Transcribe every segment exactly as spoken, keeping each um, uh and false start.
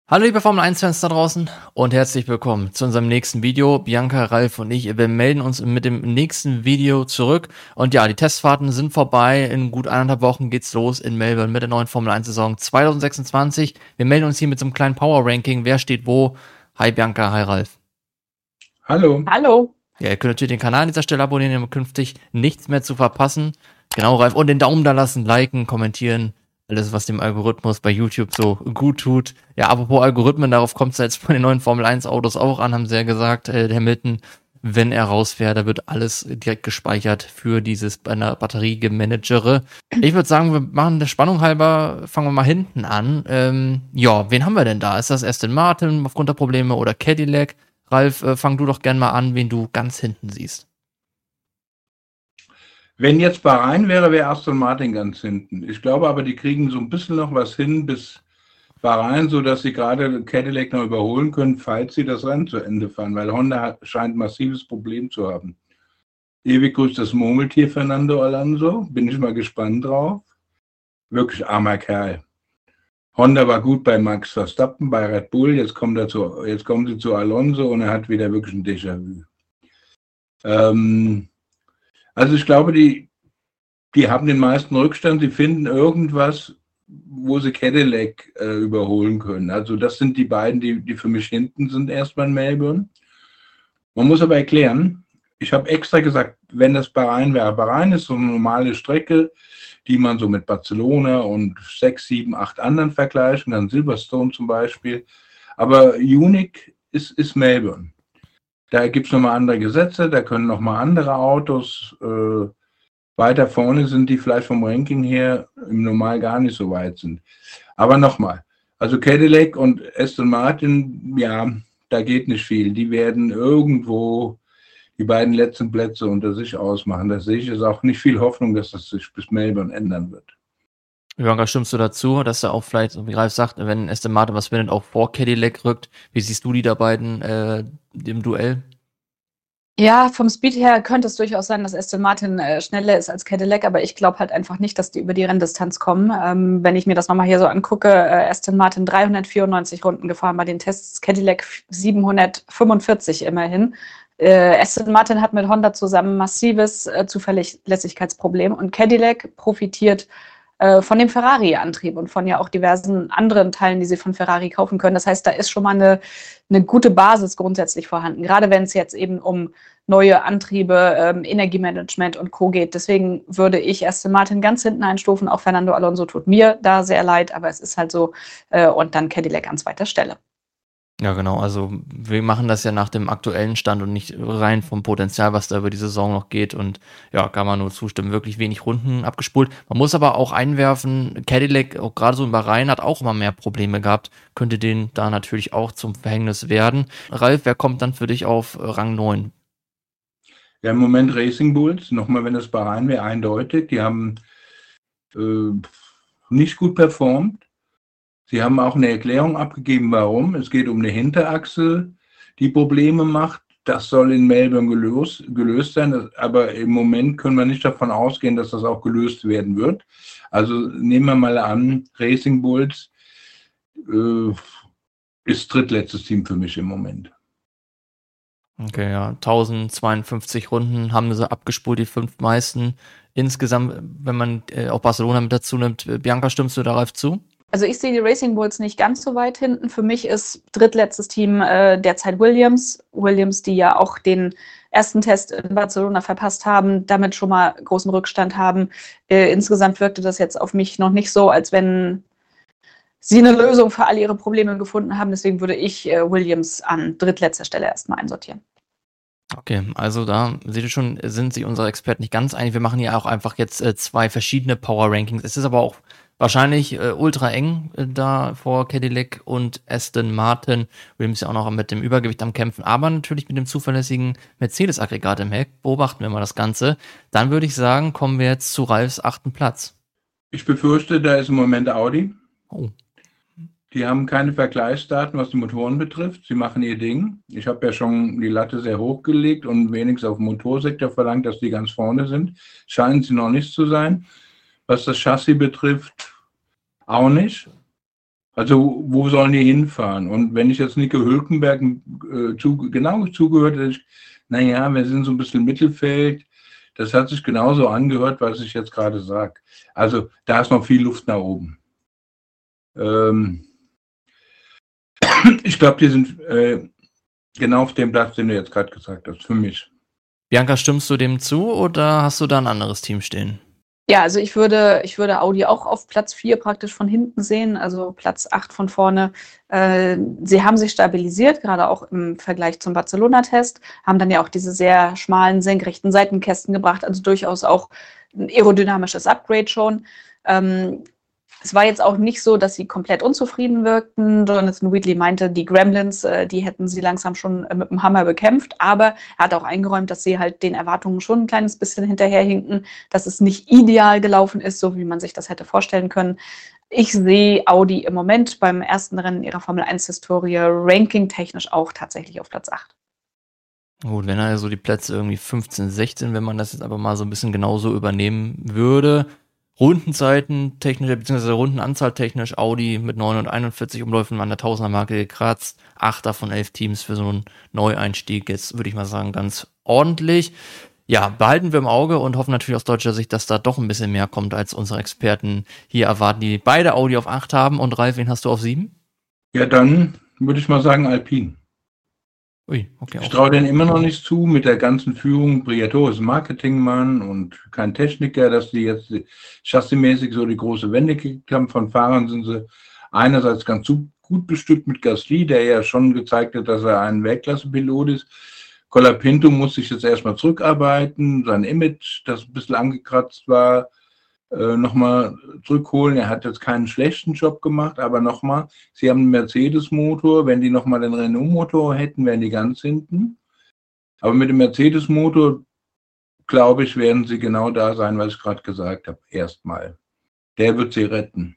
Hallo liebe Formel eins Fans da draußen und herzlich willkommen zu unserem nächsten Video. Bianca, Ralf und ich, wir melden uns mit dem nächsten Video zurück. Und ja, die Testfahrten sind vorbei. In gut eineinhalb Wochen geht's los in Melbourne mit der neuen Formel eins Saison zwanzig sechsundzwanzig. Wir melden uns hier mit so einem kleinen Power-Ranking. Wer steht wo? Hi Bianca, hi Ralf. Hallo. Hallo. Ja, ihr könnt natürlich den Kanal an dieser Stelle abonnieren, um künftig nichts mehr zu verpassen. Genau, Ralf. Und den Daumen da lassen, liken, kommentieren. Alles, was dem Algorithmus bei YouTube so gut tut. Ja, apropos Algorithmen, darauf kommt es jetzt bei den neuen Formel eins Autos auch an, haben sie ja gesagt, äh, Hamilton, wenn er rausfährt, da wird alles direkt gespeichert für dieses Batteriegemanagere. Ich würde sagen, wir machen der Spannung halber, fangen wir mal hinten an. Ähm, ja, wen haben wir denn da? Ist das Aston Martin aufgrund der Probleme oder Cadillac? Ralf, äh, fang du doch gerne mal an, wen du ganz hinten siehst. Wenn jetzt Bahrain wäre, wäre Aston Martin ganz hinten. Ich glaube aber, die kriegen so ein bisschen noch was hin bis Bahrain, sodass sie gerade Cadillac noch überholen können, falls sie das Rennen zu Ende fahren, weil Honda hat, scheint ein massives Problem zu haben. Ewig grüßt das Murmeltier Fernando Alonso, bin ich mal gespannt drauf. Wirklich armer Kerl. Honda war gut bei Max Verstappen, bei Red Bull, jetzt, kommt er zu, jetzt kommen sie zu Alonso und er hat wieder wirklich ein Déjà-vu. Ähm, Also ich glaube, die, die haben den meisten Rückstand, sie finden irgendwas, wo sie Cadillac äh, überholen können. Also das sind die beiden, die, die für mich hinten sind erstmal in Melbourne. Man muss aber erklären, ich habe extra gesagt, wenn das Bahrain wäre, Bahrain ist so eine normale Strecke, die man so mit Barcelona und sechs, sieben, acht anderen vergleichen kann, Silverstone zum Beispiel. Aber unique ist, ist Melbourne. Da gibt es nochmal andere Gesetze, da können nochmal andere Autos äh, weiter vorne sind, die vielleicht vom Ranking her im Normal gar nicht so weit sind. Aber nochmal, also Cadillac und Aston Martin, ja, da geht nicht viel. Die werden irgendwo die beiden letzten Plätze unter sich ausmachen. Da sehe ich jetzt auch nicht viel Hoffnung, dass das sich bis Melbourne ändern wird. Bianca, stimmst du dazu, dass er auch vielleicht, wie Ralf sagt, wenn Aston Martin was findet, auch vor Cadillac rückt? Wie siehst du die da beiden äh, im Duell? Ja, vom Speed her könnte es durchaus sein, dass Aston Martin äh, schneller ist als Cadillac, aber ich glaube halt einfach nicht, dass die über die Renndistanz kommen. Ähm, wenn ich mir das nochmal hier so angucke, äh, Aston Martin dreihundertvierundneunzig Runden gefahren bei den Tests, Cadillac siebenhundertfünfundvierzig immerhin. Äh, Aston Martin hat mit Honda zusammen massives äh, Zuverlässigkeitsproblem und Cadillac profitiert äh, von dem Ferrari-Antrieb und von ja auch diversen anderen Teilen, die sie von Ferrari kaufen können. Das heißt, da ist schon mal eine, eine gute Basis grundsätzlich vorhanden, gerade wenn es jetzt eben um neue Antriebe, ähm, Energiemanagement und Co. geht. Deswegen würde ich Aston Martin ganz hinten einstufen. Auch Fernando Alonso tut mir da sehr leid, aber es ist halt so. Äh, und dann Cadillac an zweiter Stelle. Ja, genau. Also wir machen das ja nach dem aktuellen Stand und nicht rein vom Potenzial, was da über die Saison noch geht. Und ja, kann man nur zustimmen. Wirklich wenig Runden abgespult. Man muss aber auch einwerfen, Cadillac, auch gerade so in Bahrain, hat auch immer mehr Probleme gehabt. Könnte denen da natürlich auch zum Verhängnis werden. Ralf, wer kommt dann für dich auf Rang neun? Ja, im Moment Racing Bulls. Nochmal, wenn das Bahrain wäre, eindeutig. Die haben äh, nicht gut performt. Sie haben auch eine Erklärung abgegeben, warum. Es geht um eine Hinterachse, die Probleme macht. Das soll in Melbourne gelöst, gelöst sein, aber im Moment können wir nicht davon ausgehen, dass das auch gelöst werden wird. Also nehmen wir mal an, Racing Bulls äh, ist drittletztes Team für mich im Moment. Okay, ja, tausendzweiundfünfzig Runden haben sie abgespult, die fünf meisten. Insgesamt, wenn man äh, auch Barcelona mit dazu nimmt, Bianca, stimmst du darauf zu? Also ich sehe die Racing Bulls nicht ganz so weit hinten. Für mich ist drittletztes Team äh, derzeit Williams. Williams, die ja auch den ersten Test in Barcelona verpasst haben, damit schon mal großen Rückstand haben. Äh, insgesamt wirkte das jetzt auf mich noch nicht so, als wenn sie eine Lösung für alle ihre Probleme gefunden haben. Deswegen würde ich äh, Williams an drittletzter Stelle erstmal einsortieren. Okay, also da seht ihr schon, sind sich unsere Experten nicht ganz einig. Wir machen ja auch einfach jetzt äh, zwei verschiedene Power-Rankings. Es ist aber auch wahrscheinlich äh, ultra eng äh, da vor Cadillac und Aston Martin. Williams ja auch noch mit dem Übergewicht am Kämpfen, aber natürlich mit dem zuverlässigen Mercedes-Aggregat im Heck. Beobachten wir mal das Ganze. Dann würde ich sagen, kommen wir jetzt zu Ralfs achten Platz. Ich befürchte, da ist im Moment Audi. Oh. Die haben keine Vergleichsdaten, was die Motoren betrifft. Sie machen ihr Ding. Ich habe ja schon die Latte sehr hoch gelegt und wenigstens auf dem Motorsektor verlangt, dass die ganz vorne sind. Scheinen sie noch nicht zu sein. Was das Chassis betrifft, auch nicht. Also wo sollen die hinfahren? Und wenn ich jetzt Nico Hülkenberg äh, zu, genau zugehört hätte, ich, naja, wir sind so ein bisschen Mittelfeld. Das hat sich genauso angehört, was ich jetzt gerade sage. Also da ist noch viel Luft nach oben. Ähm, ich glaube, die sind äh, genau auf dem Platz, den du jetzt gerade gesagt hast, für mich. Bianca, stimmst du dem zu oder hast du da ein anderes Team stehen? Ja, also ich würde, ich würde Audi auch auf Platz vier praktisch von hinten sehen, also Platz acht von vorne. Äh, sie haben sich stabilisiert, gerade auch im Vergleich zum Barcelona-Test, haben dann ja auch diese sehr schmalen, senkrechten Seitenkästen gebracht, also durchaus auch ein aerodynamisches Upgrade schon. Ähm, Es war jetzt auch nicht so, dass sie komplett unzufrieden wirkten. Jonathan Wheatley meinte, die Gremlins, äh, die hätten sie langsam schon äh, mit dem Hammer bekämpft. Aber er hat auch eingeräumt, dass sie halt den Erwartungen schon ein kleines bisschen hinterherhinken, dass es nicht ideal gelaufen ist, so wie man sich das hätte vorstellen können. Ich sehe Audi im Moment beim ersten Rennen ihrer Formel eins Historie ranking-technisch auch tatsächlich auf Platz acht. Gut, wenn also die Plätze irgendwie fünfzehn, sechzehn, wenn man das jetzt aber mal so ein bisschen genauso übernehmen würde. Rundenzeiten technisch, beziehungsweise Rundenanzahl technisch, Audi mit neunhunderteinundvierzig Umläufen an der Tausender-Marke gekratzt, achter von elf Teams für so einen Neueinstieg, jetzt würde ich mal sagen, ganz ordentlich. Ja, behalten wir im Auge und hoffen natürlich aus deutscher Sicht, dass da doch ein bisschen mehr kommt, als unsere Experten hier erwarten, die beide Audi auf acht haben. Und Ralf, wen hast du auf sieben? Ja, dann würde ich mal sagen Alpine. Ui, okay. Ich traue denen immer noch nicht zu, mit der ganzen Führung. Briatore ist ein Marketingmann und kein Techniker, dass die jetzt chassismäßig so die große Wende gekriegt haben. Von Fahrern sind sie einerseits ganz gut bestückt mit Gasly, der ja schon gezeigt hat, dass er ein Weltklasse-Pilot ist. Colapinto muss sich jetzt erstmal zurückarbeiten, sein Image, das ein bisschen angekratzt war, äh, nochmal zurückholen. Er hat jetzt keinen schlechten Job gemacht, aber nochmal, sie haben einen Mercedes-Motor. Wenn die nochmal den Renault-Motor hätten, wären die ganz hinten. Aber mit dem Mercedes-Motor, glaube ich, werden sie genau da sein, was ich gerade gesagt habe. Erstmal. Der wird sie retten.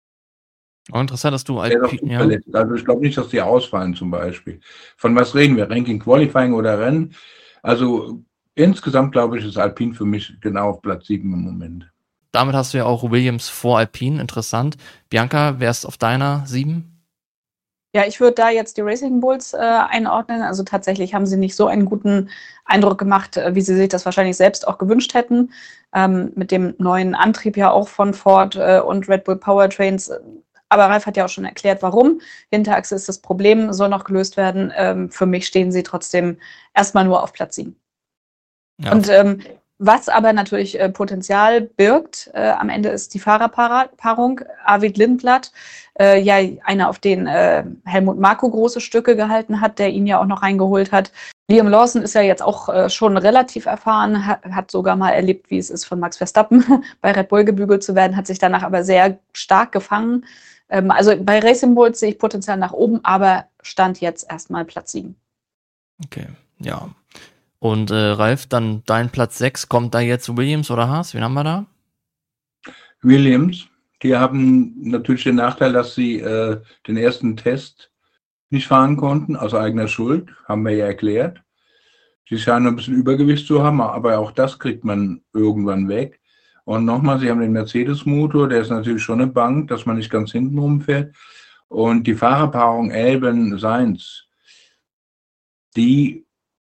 Oh, interessant, dass du Alpine, ja. Also ich glaube nicht, dass die ausfallen zum Beispiel. Von was reden wir? Ranking, Qualifying oder Rennen? Also insgesamt, glaube ich, ist Alpine für mich genau auf Platz sieben im Moment. Damit hast du ja auch Williams vor Alpine, interessant. Bianca, wer ist auf deiner sieben? Ja, ich würde da jetzt die Racing Bulls äh, einordnen. Also tatsächlich haben sie nicht so einen guten Eindruck gemacht, äh, wie sie sich das wahrscheinlich selbst auch gewünscht hätten. Ähm, mit dem neuen Antrieb ja auch von Ford äh, und Red Bull Powertrains. Aber Ralf hat ja auch schon erklärt, warum. Hinterachse ist das Problem, soll noch gelöst werden. Ähm, für mich stehen sie trotzdem erstmal nur auf Platz sieben. Ja. Und ähm, was aber natürlich äh, Potenzial birgt, äh, am Ende ist die Fahrerpaarung. Arvid Lindblad, äh, ja einer, auf den äh, Helmut Marko große Stücke gehalten hat, der ihn ja auch noch reingeholt hat. Liam Lawson ist ja jetzt auch äh, schon relativ erfahren, hat, hat sogar mal erlebt, wie es ist, von Max Verstappen bei Red Bull gebügelt zu werden, hat sich danach aber sehr stark gefangen. Ähm, also bei Racing Bulls sehe ich Potenzial nach oben, aber Stand jetzt erstmal Platz sieben. Okay, ja. Und äh, Ralf, dann dein Platz sechs, kommt da jetzt Williams oder Haas? Wen haben wir da? Williams. Die haben natürlich den Nachteil, dass sie äh, den ersten Test nicht fahren konnten, aus eigener Schuld, haben wir ja erklärt. Sie scheinen ein bisschen Übergewicht zu haben, aber auch das kriegt man irgendwann weg. Und nochmal, sie haben den Mercedes-Motor, der ist natürlich schon eine Bank, dass man nicht ganz hinten rumfährt. Und die Fahrerpaarung Albon-Sainz, die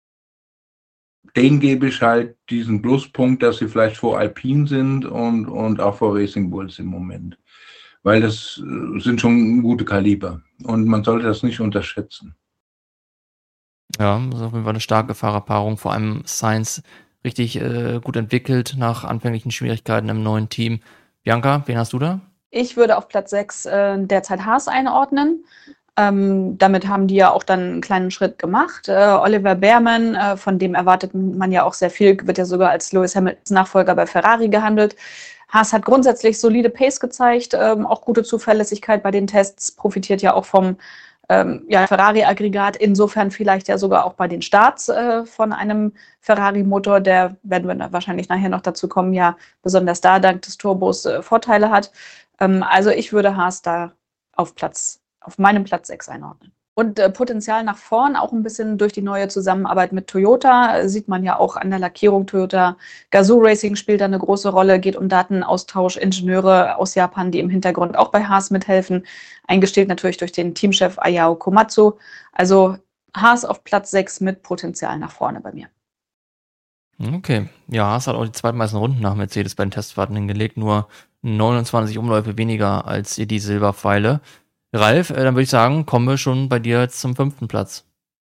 denen gebe ich halt diesen Pluspunkt, dass sie vielleicht vor Alpine sind und, und auch vor Racing Bulls im Moment. Weil das sind schon gute Kaliber und man sollte das nicht unterschätzen. Ja, das ist auf jeden Fall eine starke Fahrerpaarung, vor allem Sainz richtig äh, gut entwickelt nach anfänglichen Schwierigkeiten im neuen Team. Bianca, wen hast du da? Ich würde auf Platz sechs äh, derzeit Haas einordnen. Ähm, damit haben die ja auch dann einen kleinen Schritt gemacht. Äh, Oliver Behrmann, äh, von dem erwartet man ja auch sehr viel, wird ja sogar als Lewis Hamiltons Nachfolger bei Ferrari gehandelt. Haas hat grundsätzlich solide Pace gezeigt, ähm, auch gute Zuverlässigkeit bei den Tests, profitiert ja auch vom ähm, ja, Ferrari-Aggregat, insofern vielleicht ja sogar auch bei den Starts äh, von einem Ferrari-Motor, der, werden wir da wahrscheinlich nachher noch dazu kommen, ja besonders da dank des Turbos äh, Vorteile hat. Ähm, also ich würde Haas da auf Platz auf meinem Platz sechs einordnen. Und äh, Potenzial nach vorn, auch ein bisschen durch die neue Zusammenarbeit mit Toyota, äh, sieht man ja auch an der Lackierung. Toyota Gazoo Racing spielt da eine große Rolle, geht um Datenaustausch, Ingenieure aus Japan, die im Hintergrund auch bei Haas mithelfen. Eingestellt natürlich durch den Teamchef Ayao Komatsu. Also Haas auf Platz sechs mit Potenzial nach vorne bei mir. Okay, ja, Haas hat auch die zweitmeisten Runden nach Mercedes bei den Testfahrten hingelegt, nur neunundzwanzig Umläufe weniger als die Silberpfeile. Ralf, äh, dann würde ich sagen, kommen wir schon bei dir jetzt zum fünften Platz.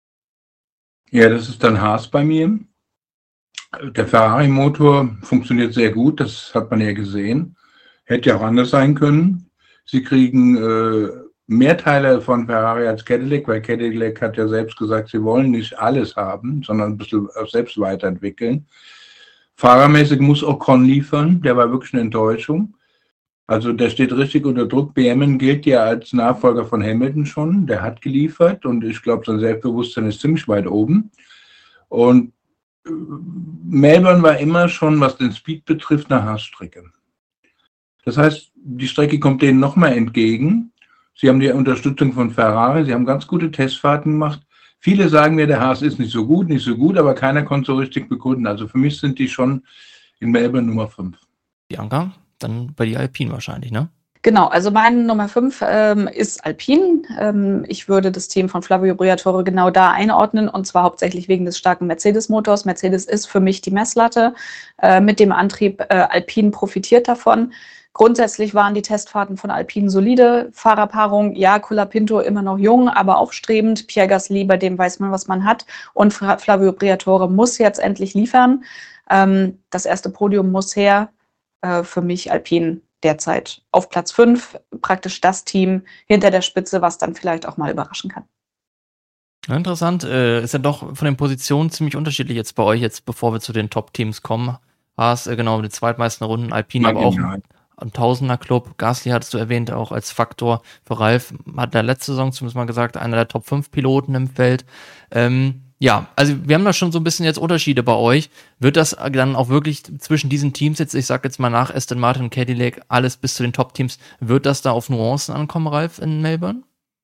Ja, das ist dann Haas bei mir. Der Ferrari-Motor funktioniert sehr gut, das hat man ja gesehen. Hätte ja auch anders sein können. Sie kriegen äh, mehr Teile von Ferrari als Cadillac, weil Cadillac hat ja selbst gesagt, sie wollen nicht alles haben, sondern ein bisschen selbst weiterentwickeln. Fahrermäßig muss Ocon liefern, der war wirklich eine Enttäuschung. Also der steht richtig unter Druck. B M gilt ja als Nachfolger von Hamilton schon. Der hat geliefert und ich glaube, sein Selbstbewusstsein ist ziemlich weit oben. Und Melbourne war immer schon, was den Speed betrifft, eine Haas-Strecke. Das heißt, die Strecke kommt denen nochmal entgegen. Sie haben die Unterstützung von Ferrari. Sie haben ganz gute Testfahrten gemacht. Viele sagen mir, der Haas ist nicht so gut, nicht so gut, aber keiner konnte so richtig begründen. Also für mich sind die schon in Melbourne Nummer fünf. Bianca? Dann bei die Alpine wahrscheinlich, ne? Genau, also meine Nummer fünf ähm, ist Alpine. Ähm, ich würde das Team von Flavio Briatore genau da einordnen und zwar hauptsächlich wegen des starken Mercedes-Motors. Mercedes ist für mich die Messlatte. Äh, mit dem Antrieb äh, Alpine profitiert davon. Grundsätzlich waren die Testfahrten von Alpine solide. Fahrerpaarung, ja, Colapinto immer noch jung, aber aufstrebend. Pierre Gasly, bei dem weiß man, was man hat. Und Flavio Briatore muss jetzt endlich liefern. Ähm, das erste Podium muss her. Für mich Alpine derzeit auf Platz fünf, praktisch das Team hinter der Spitze, was dann vielleicht auch mal überraschen kann. Interessant, äh, ist ja doch von den Positionen ziemlich unterschiedlich jetzt bei euch, jetzt bevor wir zu den Top-Teams kommen. Haas, äh, genau, die zweitmeisten Runden, Alpine aber auch am Tausender-Club. Gasly hattest du erwähnt, auch als Faktor für Ralf, hat der letzte Saison zumindest mal gesagt, einer der Top fünf Piloten im Feld. Ähm, Ja, also wir haben da schon so ein bisschen jetzt Unterschiede bei euch. Wird das dann auch wirklich zwischen diesen Teams jetzt, ich sag jetzt mal nach Aston Martin und Cadillac, alles bis zu den Top-Teams, wird das da auf Nuancen ankommen, Ralf, in Melbourne?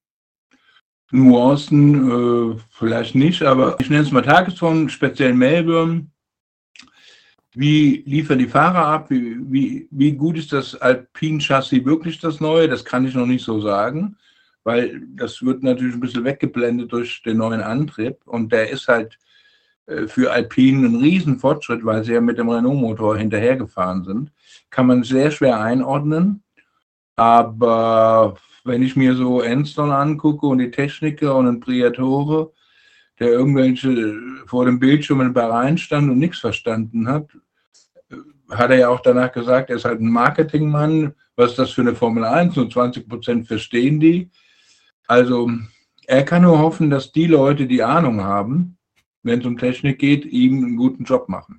Nuancen äh, vielleicht nicht, aber ich nenne es mal Tagesform, speziell Melbourne. Wie liefern die Fahrer ab? Wie, wie, wie gut ist das Alpine-Chassis wirklich das neue? Das kann ich noch nicht so sagen, weil das wird natürlich ein bisschen weggeblendet durch den neuen Antrieb und der ist halt äh, für Alpine ein Riesenfortschritt, weil sie ja mit dem Renault-Motor hinterhergefahren sind. Kann man sehr schwer einordnen, aber wenn ich mir so Enstone angucke und die Techniker und den Briatore, der irgendwelche vor dem Bildschirm in Bahrain stand und nichts verstanden hat, hat er ja auch danach gesagt, er ist halt ein Marketingmann, was ist das für eine Formel eins, nur zwanzig Prozent verstehen die. Also er kann nur hoffen, dass die Leute, die Ahnung haben, wenn es um Technik geht, ihm einen guten Job machen.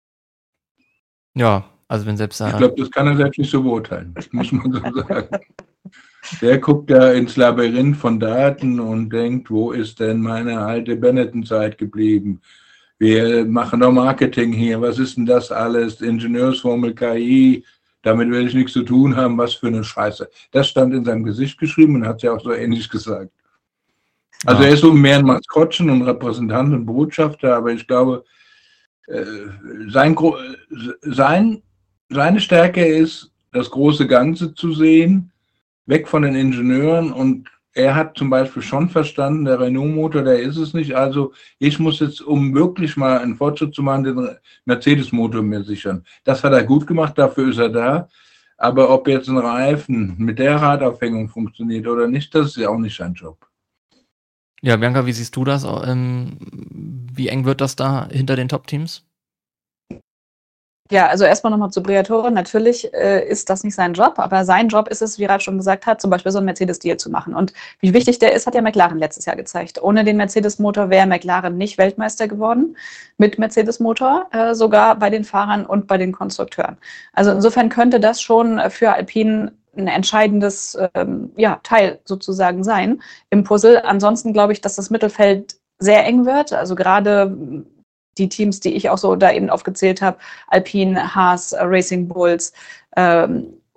Ja, also wenn selbst... Ich glaube, das kann er selbst nicht so beurteilen, muss man so sagen. Der guckt da ins Labyrinth von Daten und denkt, wo ist denn meine alte Benetton-Zeit geblieben? Wir machen doch Marketing hier, was ist denn das alles? Ingenieursformel, K I, damit will ich nichts zu tun haben, was für eine Scheiße. Das stand in seinem Gesicht geschrieben und hat es ja auch so ähnlich gesagt. Also ja. Er ist so mehr ein Maskottchen und Repräsentant und Botschafter, aber ich glaube, sein, sein, seine Stärke ist, das große Ganze zu sehen, weg von den Ingenieuren, und er hat zum Beispiel schon verstanden, der Renault-Motor, der ist es nicht, also ich muss jetzt, um wirklich mal einen Fortschritt zu machen, den Mercedes-Motor mir sichern. Das hat er gut gemacht, dafür ist er da, aber ob jetzt ein Reifen mit der Radaufhängung funktioniert oder nicht, das ist ja auch nicht sein Job. Ja, Bianca, wie siehst du das? Ähm, wie eng wird das da hinter den Top-Teams? Ja, also erstmal nochmal zu Briatore. Natürlich äh, ist das nicht sein Job, aber sein Job ist es, wie Ralf schon gesagt hat, zum Beispiel so einen Mercedes-Deal zu machen. Und wie wichtig der ist, hat ja McLaren letztes Jahr gezeigt. Ohne den Mercedes-Motor wäre McLaren nicht Weltmeister geworden. Mit Mercedes-Motor, äh, sogar bei den Fahrern und bei den Konstrukteuren. Also insofern könnte das schon für Alpine ein entscheidendes ähm, ja, Teil sozusagen sein im Puzzle. Ansonsten glaube ich, dass das Mittelfeld sehr eng wird. Also gerade die Teams, die ich auch so da eben aufgezählt habe, Alpine, Haas, Racing Bulls, ähm,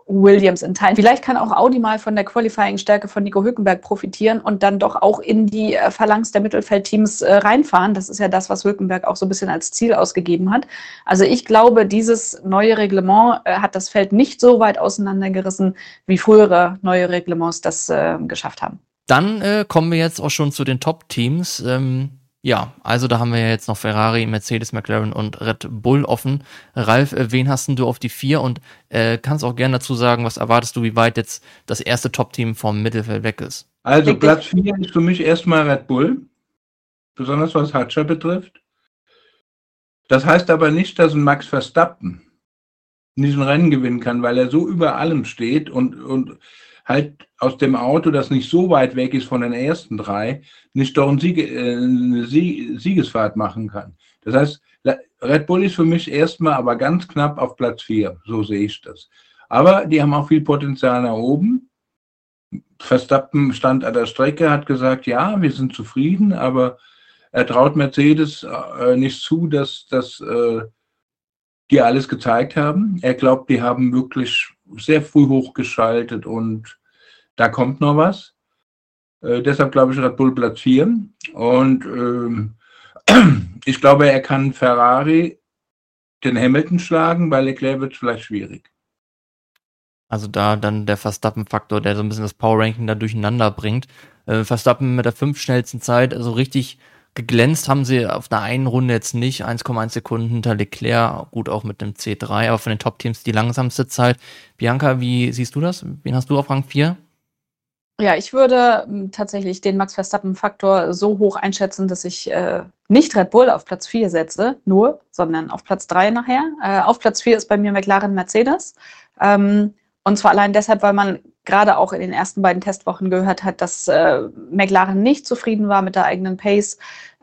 Williams in Teilen. Vielleicht kann auch Audi mal von der Qualifying-Stärke von Nico Hülkenberg profitieren und dann doch auch in die äh, Phalanx der Mittelfeldteams äh, reinfahren. Das ist ja das, was Hülkenberg auch so ein bisschen als Ziel ausgegeben hat. Also ich glaube, dieses neue Reglement äh, hat das Feld nicht so weit auseinandergerissen, wie frühere neue Reglements das äh, geschafft haben. Dann äh, kommen wir jetzt auch schon zu den Top-Teams. Ähm Ja, also da haben wir ja jetzt noch Ferrari, Mercedes, McLaren und Red Bull offen. Ralf, äh, wen hast denn du auf die vier? Und äh, kannst auch gerne dazu sagen, was erwartest du, wie weit jetzt das erste Top-Team vom Mittelfeld weg ist? Also Platz vier ist für mich erstmal Red Bull, besonders was Hadjar betrifft. Das heißt aber nicht, dass ein Max Verstappen nicht ein Rennen gewinnen kann, weil er so über allem steht und, und halt aus dem Auto, das nicht so weit weg ist von den ersten drei, nicht doch ein Siege, äh, eine Sie- Siegesfahrt machen kann. Das heißt, Red Bull ist für mich erstmal aber ganz knapp auf Platz vier, so sehe ich das. Aber die haben auch viel Potenzial nach oben. Verstappen stand an der Strecke, hat gesagt, ja, wir sind zufrieden, aber er traut Mercedes äh, nicht zu, dass, dass äh, die alles gezeigt haben. Er glaubt, die haben wirklich sehr früh hochgeschaltet und da kommt noch was. Äh, deshalb glaube ich Red Bull Platz vier. Und ähm, ich glaube, er kann Ferrari den Hamilton schlagen, bei Leclerc wird es vielleicht schwierig. Also da dann der Verstappen-Faktor, der so ein bisschen das Power-Ranking da durcheinander bringt. Äh, Verstappen mit der fünf schnellsten Zeit, also richtig geglänzt haben sie auf der einen Runde jetzt nicht, eins Komma eins Sekunden hinter Leclerc, gut auch mit dem C drei, aber von den Top-Teams die langsamste Zeit. Bianca, wie siehst du das? Wen hast du auf Rang vier? Ja, ich würde m, tatsächlich den Max Verstappen-Faktor so hoch einschätzen, dass ich äh, nicht Red Bull auf Platz vier setze, nur, sondern auf Platz drei nachher. Äh, auf Platz vier ist bei mir McLaren Mercedes. Ähm, und zwar allein deshalb, weil man gerade auch in den ersten beiden Testwochen gehört hat, dass äh, McLaren nicht zufrieden war mit der eigenen Pace,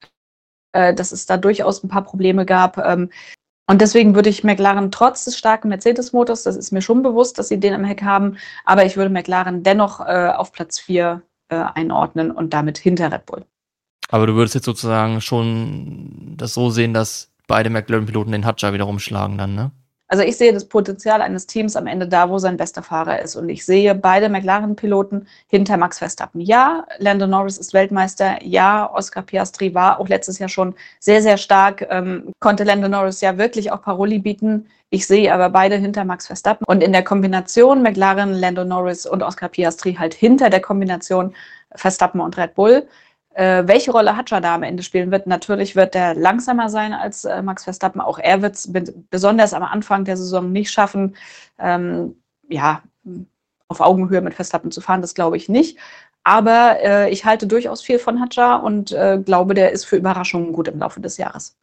äh, dass es da durchaus ein paar Probleme gab. Ähm, Und deswegen würde ich McLaren trotz des starken Mercedes-Motors, das ist mir schon bewusst, dass sie den im Heck haben, aber ich würde McLaren dennoch äh, auf Platz vier äh, einordnen und damit hinter Red Bull. Aber du würdest jetzt sozusagen schon das so sehen, dass beide McLaren-Piloten den Hadjar wieder rumschlagen dann, ne? Also ich sehe das Potenzial eines Teams am Ende da, wo sein bester Fahrer ist. Und ich sehe beide McLaren-Piloten hinter Max Verstappen. Ja, Lando Norris ist Weltmeister. Ja, Oscar Piastri war auch letztes Jahr schon sehr, sehr stark. Ähm, konnte Lando Norris ja wirklich auch Paroli bieten. Ich sehe aber beide hinter Max Verstappen. Und in der Kombination McLaren, Lando Norris und Oscar Piastri halt hinter der Kombination Verstappen und Red Bull. Äh, welche Rolle Hadjar da am Ende spielen wird? Natürlich wird er langsamer sein als äh, Max Verstappen. Auch er wird es be- besonders am Anfang der Saison nicht schaffen, ähm, ja, auf Augenhöhe mit Verstappen zu fahren. Das glaube ich nicht. Aber äh, ich halte durchaus viel von Hadjar und äh, glaube, der ist für Überraschungen gut im Laufe des Jahres.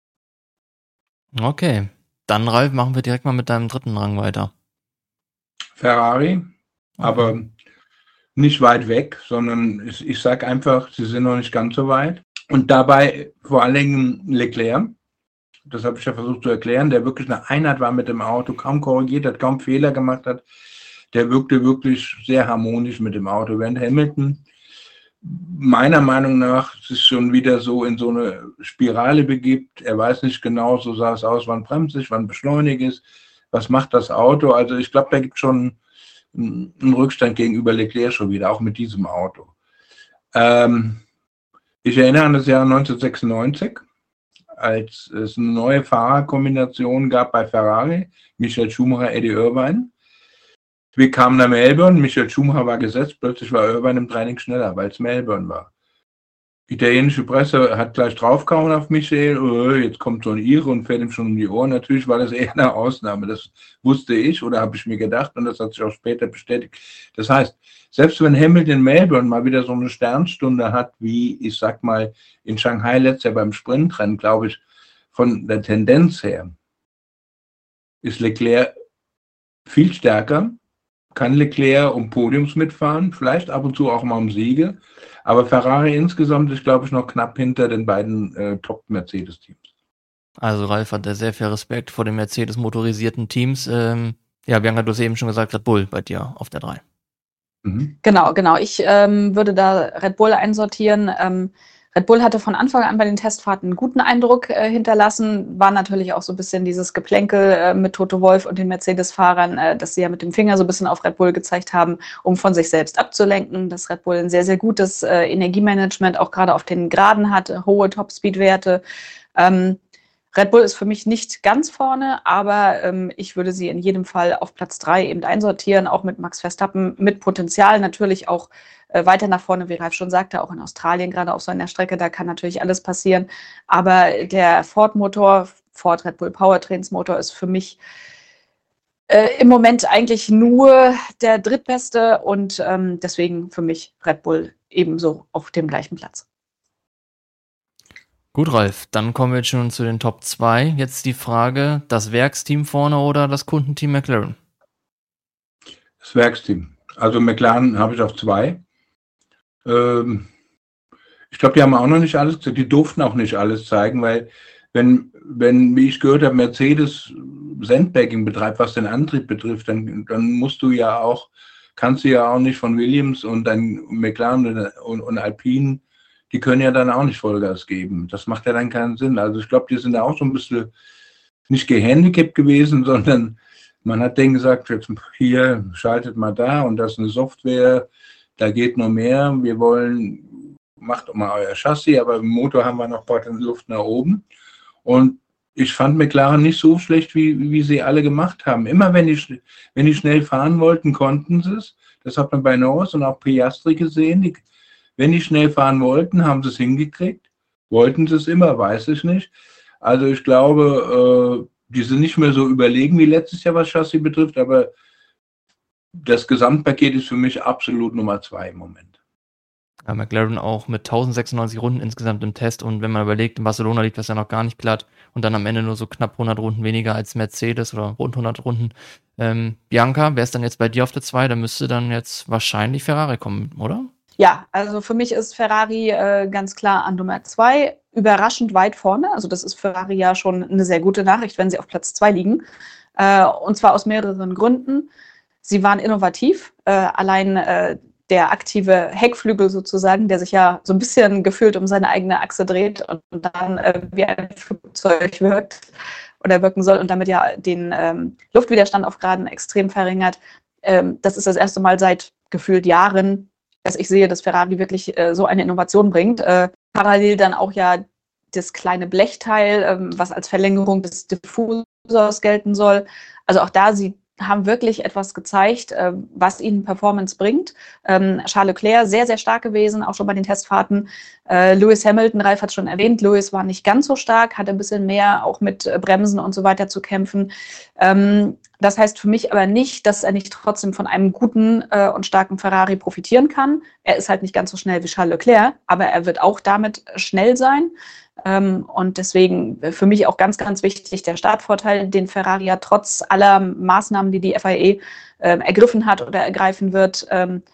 Okay, dann Ralf, machen wir direkt mal mit deinem dritten Rang weiter. Ferrari, aber nicht weit weg, sondern ich, ich sage einfach, sie sind noch nicht ganz so weit. Und dabei vor allen Dingen Leclerc, das habe ich ja versucht zu erklären, der wirklich eine Einheit war mit dem Auto, kaum korrigiert hat, kaum Fehler gemacht hat. Der wirkte wirklich sehr harmonisch mit dem Auto. Während Hamilton meiner Meinung nach sich schon wieder so in so eine Spirale begibt. Er weiß nicht genau, so sah es aus, wann bremse ich, wann beschleunige ich, was macht das Auto. Also ich glaube, da gibt es schon einen Rückstand gegenüber Leclerc schon wieder, auch mit diesem Auto. Ähm, ich erinnere an das Jahr neunzehnhundertsechsundneunzig, als es eine neue Fahrerkombination gab bei Ferrari, Michael Schumacher, Eddie Irvine. Wir kamen nach Melbourne, Michael Schumacher war gesetzt, plötzlich war Irvine im Training schneller, weil es Melbourne war. Die italienische Presse hat gleich draufgehauen auf Michael, oh, jetzt kommt so ein Ire und fährt ihm schon um die Ohren. Natürlich war das eher eine Ausnahme, das wusste ich oder habe ich mir gedacht und das hat sich auch später bestätigt. Das heißt, selbst wenn Hamilton in Melbourne mal wieder so eine Sternstunde hat, wie ich sag mal in Shanghai letztes Jahr beim Sprintrennen, glaube ich, von der Tendenz her ist Leclerc viel stärker, kann Leclerc um Podiums mitfahren, vielleicht ab und zu auch mal um Siege. Aber Ferrari insgesamt ist, glaube ich, noch knapp hinter den beiden äh, Top-Mercedes-Teams. Also Ralf hat sehr viel Respekt vor den Mercedes-motorisierten Teams. Ähm, ja, Bianca, du hast eben schon gesagt, Red Bull bei dir auf der drei. Mhm. Genau, genau. Ich ähm, würde da Red Bull einsortieren. Ähm, Red Bull hatte von Anfang an bei den Testfahrten einen guten Eindruck äh, hinterlassen, war natürlich auch so ein bisschen dieses Geplänkel äh, mit Toto Wolff und den Mercedes-Fahrern, äh, dass sie ja mit dem Finger so ein bisschen auf Red Bull gezeigt haben, um von sich selbst abzulenken, dass Red Bull ein sehr, sehr gutes äh, Energiemanagement auch gerade auf den Geraden hat, äh, hohe Top-Speed-Werte. Ähm, Red Bull ist für mich nicht ganz vorne, aber ähm, ich würde sie in jedem Fall auf Platz drei eben einsortieren, auch mit Max Verstappen, mit Potenzial natürlich auch äh, weiter nach vorne, wie Ralf schon sagte, auch in Australien, gerade auf so einer Strecke, da kann natürlich alles passieren. Aber der Ford-Motor, Ford Red Bull Powertrains Motor ist für mich äh, im Moment eigentlich nur der drittbeste und ähm, deswegen für mich Red Bull ebenso auf dem gleichen Platz. Gut, Ralf, dann kommen wir jetzt schon zu den Top zwei. Jetzt die Frage, das Werksteam vorne oder das Kundenteam McLaren? Das Werksteam. Also McLaren habe ich auf zwei. Ähm, ich glaube, die haben auch noch nicht alles, die durften auch nicht alles zeigen, weil wenn, wenn wie ich gehört habe, Mercedes Sandbagging betreibt, was den Antrieb betrifft, dann, dann musst du ja auch, kannst du ja auch nicht von Williams und dann McLaren und, und, und Alpine, die können ja dann auch nicht Vollgas geben. Das macht ja dann keinen Sinn. Also ich glaube, die sind da auch so ein bisschen nicht gehandicapt gewesen, sondern man hat denen gesagt, jetzt hier schaltet mal da und das ist eine Software, da geht noch mehr. Wir wollen, macht mal euer Chassis, aber im Motor haben wir noch ein paar Luft nach oben. Und ich fand McLaren nicht so schlecht, wie, wie sie alle gemacht haben. Immer wenn die, wenn die schnell fahren wollten, konnten sie es. Das hat man bei Norris und auch Piastri gesehen. Die, wenn die schnell fahren wollten, haben sie es hingekriegt. Wollten sie es immer, weiß ich nicht. Also ich glaube, äh, die sind nicht mehr so überlegen wie letztes Jahr, was Chassis betrifft, aber das Gesamtpaket ist für mich absolut Nummer zwei im Moment. Ja, McLaren auch mit tausendsechsundneunzig Runden insgesamt im Test und wenn man überlegt, in Barcelona liegt das ja noch gar nicht glatt und dann am Ende nur so knapp hundert Runden weniger als Mercedes oder rund hundert Runden. Ähm, Bianca, wer ist dann jetzt bei dir auf der zwei? Da müsste dann jetzt wahrscheinlich Ferrari kommen, oder? Ja, also für mich ist Ferrari äh, ganz klar an Nummer zwei überraschend weit vorne. Also das ist Ferrari ja schon eine sehr gute Nachricht, wenn sie auf Platz zwei liegen. Äh, und zwar aus mehreren Gründen. Sie waren innovativ. Äh, allein äh, der aktive Heckflügel sozusagen, der sich ja so ein bisschen gefühlt um seine eigene Achse dreht und dann äh, wie ein Flugzeug wirkt oder wirken soll und damit ja den ähm, Luftwiderstand auf Geraden extrem verringert. Ähm, das ist das erste Mal seit gefühlt Jahren, dass ich sehe, dass Ferrari wirklich äh, so eine Innovation bringt. Äh, parallel dann auch ja das kleine Blechteil, ähm, was als Verlängerung des Diffusors gelten soll. Also auch da, sie haben wirklich etwas gezeigt, äh, was ihnen Performance bringt. Ähm, Charles Leclerc sehr, sehr stark gewesen, auch schon bei den Testfahrten. Äh, Lewis Hamilton, Ralf hat es schon erwähnt, Lewis war nicht ganz so stark, hatte ein bisschen mehr auch mit äh, Bremsen und so weiter zu kämpfen. Ähm, das heißt für mich aber nicht, dass er nicht trotzdem von einem guten äh, und starken Ferrari profitieren kann. Er ist halt nicht ganz so schnell wie Charles Leclerc, aber er wird auch damit schnell sein. Ähm, und deswegen für mich auch ganz, ganz wichtig der Startvorteil, den Ferrari ja trotz aller Maßnahmen, die die F I A äh, ergriffen hat oder ergreifen wird, ähm,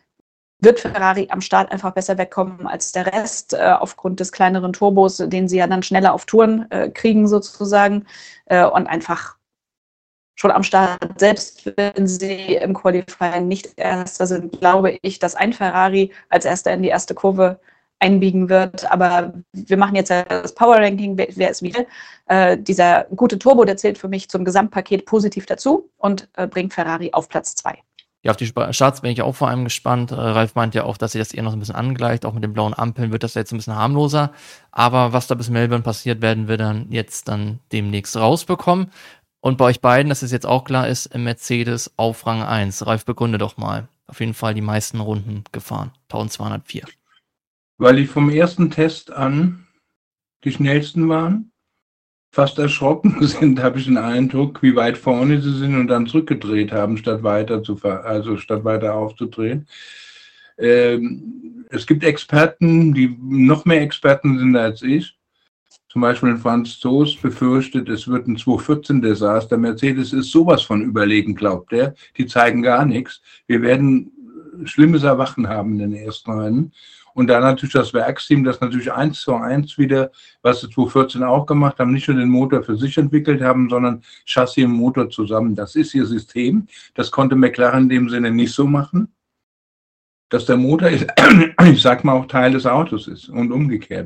wird Ferrari am Start einfach besser wegkommen als der Rest, äh, aufgrund des kleineren Turbos, den sie ja dann schneller auf Touren äh, kriegen sozusagen äh, und einfach schon am Start, selbst wenn sie im Qualifying nicht Erster sind, glaube ich, dass ein Ferrari als Erster in die erste Kurve einbiegen wird. Aber wir machen jetzt das Power-Ranking, wer, wer ist wie. Äh, dieser gute Turbo, der zählt für mich zum Gesamtpaket positiv dazu und äh, bringt Ferrari auf Platz zwei. Ja, auf die Starts bin ich auch vor allem gespannt. Äh, Ralf meint ja auch, dass sich das eher noch ein bisschen angleicht. Auch mit den blauen Ampeln wird das jetzt ein bisschen harmloser. Aber was da bis Melbourne passiert, werden wir dann jetzt dann demnächst rausbekommen. Und bei euch beiden, dass es jetzt auch klar ist, Mercedes auf Rang eins. Ralf, begründe doch mal. Auf jeden Fall die meisten Runden gefahren. eintausendzweihundertvier. Weil die vom ersten Test an die schnellsten waren, fast erschrocken sind, habe ich den Eindruck, wie weit vorne sie sind und dann zurückgedreht haben, statt weiter zu also statt weiter aufzudrehen. Ähm, es gibt Experten, die noch mehr Experten sind als ich. Zum Beispiel Franz Toast befürchtet, es wird ein zweitausendvierzehn-Desaster. Mercedes ist sowas von überlegen, glaubt er. Die zeigen gar nichts. Wir werden schlimmes Erwachen haben in den ersten Rennen. Und dann natürlich das Werksteam, das natürlich eins zu eins wieder, was sie zweitausendvierzehn auch gemacht haben, nicht nur den Motor für sich entwickelt haben, sondern Chassis und Motor zusammen. Das ist ihr System. Das konnte McLaren in dem Sinne nicht so machen. dass der Motor, ist, ich sag mal, auch Teil des Autos ist und umgekehrt.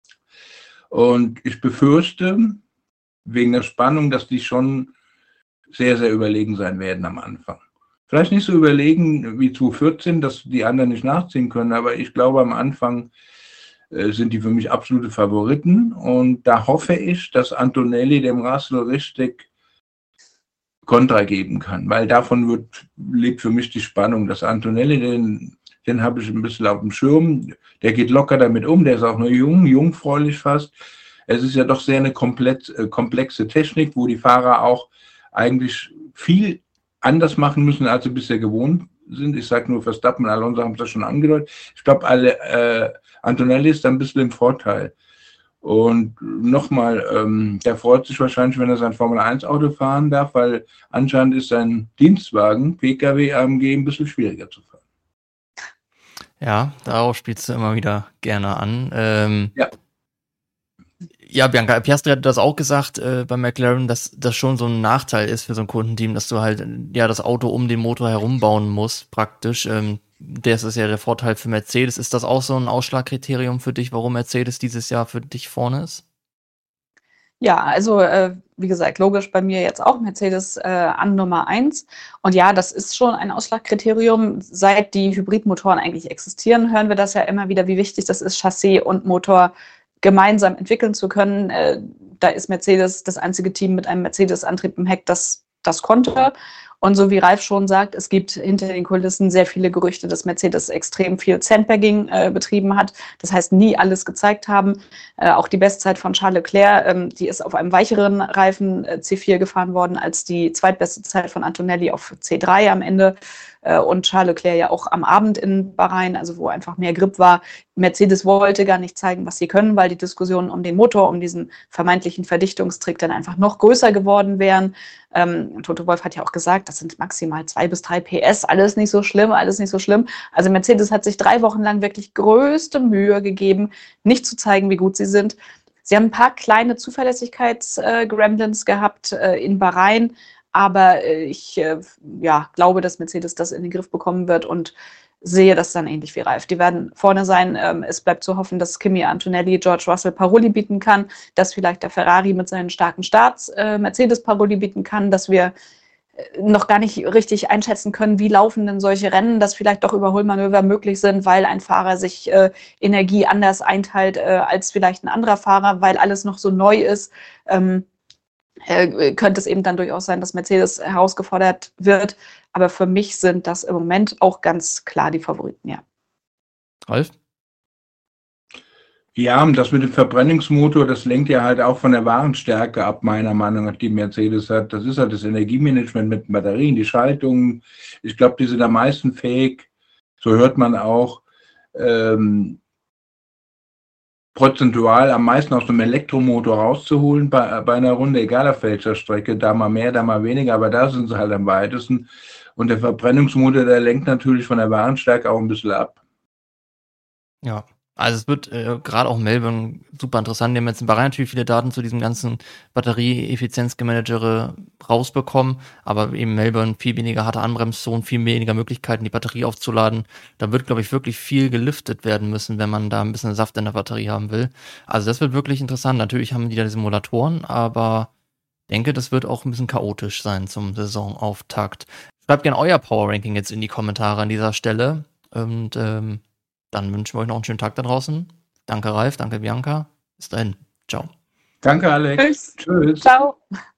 Und ich befürchte, wegen der Spannung, dass die schon sehr, sehr überlegen sein werden am Anfang. Vielleicht nicht so überlegen wie zweitausendvierzehn, dass die anderen nicht nachziehen können, aber ich glaube, am Anfang äh, sind die für mich absolute Favoriten. Und da hoffe ich, dass Antonelli dem Russell richtig Kontra geben kann, weil davon wird, lebt für mich die Spannung. Dass Antonelli, den, den habe ich ein bisschen auf dem Schirm, der geht locker damit um, der ist auch nur jung, jungfräulich fast. Es ist ja doch sehr eine komplett, äh, komplexe Technik, wo die Fahrer auch eigentlich viel anders machen müssen, als sie bisher gewohnt sind. Ich sage nur, Verstappen und Alonso haben das schon angedeutet. Ich glaube, alle äh, Antonelli ist da ein bisschen im Vorteil. Und nochmal, ähm, der freut sich wahrscheinlich, wenn er sein Formel eins Auto fahren darf, weil anscheinend ist sein Dienstwagen, P K W A M G, ein bisschen schwieriger zu fahren. Ja, darauf spielst du immer wieder gerne an. Ähm, ja. Ja, Bianca, Piastri hat das auch gesagt äh, bei McLaren, dass das schon so ein Nachteil ist für so ein Kundenteam, dass du halt ja das Auto um den Motor herum bauen musst, praktisch. Ähm, das ist ja der Vorteil für Mercedes. Ist das auch so ein Ausschlagkriterium für dich, warum Mercedes dieses Jahr für dich vorne ist? Ja, also äh, wie gesagt, logisch bei mir jetzt auch Mercedes äh, an Nummer eins. Und ja, das ist schon ein Ausschlagkriterium. Seit die Hybridmotoren eigentlich existieren, hören wir das ja immer wieder, wie wichtig das ist, Chassis und Motor gemeinsam entwickeln zu können. Äh, da ist Mercedes das einzige Team mit einem Mercedes-Antrieb im Heck, das das konnte. Und so wie Ralf schon sagt, es gibt hinter den Kulissen sehr viele Gerüchte, dass Mercedes extrem viel Sandbagging äh, betrieben hat. Das heißt, nie alles gezeigt haben. Äh, auch die Bestzeit von Charles Leclerc, ähm, die ist auf einem weicheren Reifen äh, C vier gefahren worden als die zweitbeste Zeit von Antonelli auf C drei am Ende. Äh, und Charles Leclerc ja auch am Abend in Bahrain, also wo einfach mehr Grip war. Mercedes wollte gar nicht zeigen, was sie können, weil die Diskussionen um den Motor, um diesen vermeintlichen Verdichtungstrick dann einfach noch größer geworden wären. Ähm, Toto Wolff hat ja auch gesagt, das sind maximal zwei bis drei P S, alles nicht so schlimm, alles nicht so schlimm. Also Mercedes hat sich drei Wochen lang wirklich größte Mühe gegeben, nicht zu zeigen, wie gut sie sind. Sie haben ein paar kleine Zuverlässigkeits-Gremlins gehabt äh, in Bahrain, aber äh, ich äh, ja, glaube, dass Mercedes das in den Griff bekommen wird und sehe das dann ähnlich wie Ralf. Die werden vorne sein. Ähm, es bleibt zu hoffen, dass Kimi Antonelli George Russell Paroli bieten kann, dass vielleicht der Ferrari mit seinen starken Starts äh, Mercedes Paroli bieten kann, dass wir äh, noch gar nicht richtig einschätzen können, wie laufen denn solche Rennen, dass vielleicht doch Überholmanöver möglich sind, weil ein Fahrer sich äh, Energie anders einteilt äh, als vielleicht ein anderer Fahrer, weil alles noch so neu ist. Ähm, äh, könnte es eben dann durchaus sein, dass Mercedes herausgefordert wird. Aber für mich sind das im Moment auch ganz klar die Favoriten, ja. Ralf? Ja, das mit dem Verbrennungsmotor, das lenkt ja halt auch von der Warenstärke ab, meiner Meinung nach, die Mercedes hat. Das ist halt das Energiemanagement mit Batterien, die Schaltungen. Ich glaube, die sind am meisten fähig, so hört man auch, ähm, prozentual am meisten aus dem Elektromotor rauszuholen bei, bei einer Runde, egal auf welcher Strecke, da mal mehr, da mal weniger, aber da sind sie halt am weitesten. Und der Verbrennungsmotor, der lenkt natürlich von der Warenstärke auch ein bisschen ab. Ja, also es wird äh, gerade auch in Melbourne super interessant. Die haben jetzt in Bahrain natürlich viele Daten zu diesem ganzen Batterie-Effizienzgemanagere rausbekommen, aber eben Melbourne viel weniger harte Anbremszonen, viel weniger Möglichkeiten, die Batterie aufzuladen. Da wird, glaube ich, wirklich viel geliftet werden müssen, wenn man da ein bisschen Saft in der Batterie haben will. Also das wird wirklich interessant. Natürlich haben die da die Simulatoren, aber ich denke, das wird auch ein bisschen chaotisch sein zum Saisonauftakt. Schreibt gerne euer Power-Ranking jetzt in die Kommentare an dieser Stelle und ähm, dann wünschen wir euch noch einen schönen Tag da draußen. Danke Ralf, danke Bianca. Bis dahin. Ciao. Danke Alex. Tschüss. Tschüss. Ciao.